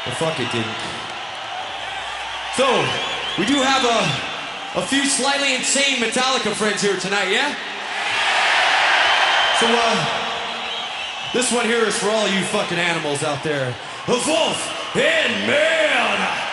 But fuck it, didn't. So, we do have a few slightly insane Metallica friends here tonight, yeah? So, this one here is for all you fucking animals out there. The Wolf in Man!